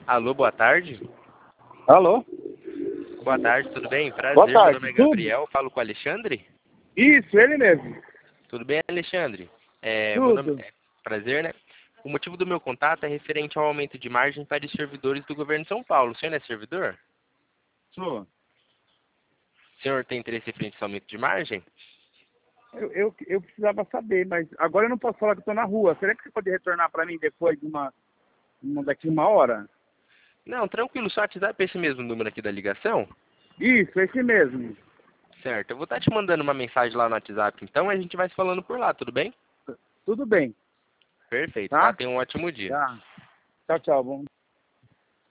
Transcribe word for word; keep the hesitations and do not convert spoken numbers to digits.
Alô, boa tarde. Alô? Boa tarde, tudo bem? Prazer, Boa tarde, meu nome é tudo? Gabriel, falo com o Alexandre. Isso, ele mesmo. Tudo bem, Alexandre? É, meu nome Tudo. é prazer, né? O motivo do meu contato é referente ao aumento de margem para os servidores do governo de São Paulo. O senhor não é servidor? Sou. O senhor tem interesse referente ao aumento de margem? Eu, eu, eu precisava saber, mas agora eu não posso falar que estou na rua. Será que você pode retornar para mim depois de uma, uma daqui uma hora? Não, tranquilo, só WhatsApp é esse mesmo número aqui da ligação? Isso, esse mesmo. Certo, eu vou estar te mandando uma mensagem lá no WhatsApp, então a gente vai se falando por lá, tudo bem? Tudo bem, Perfeito, tá? tá? Tenha um ótimo dia. Tá. Tchau, tchau. Bom.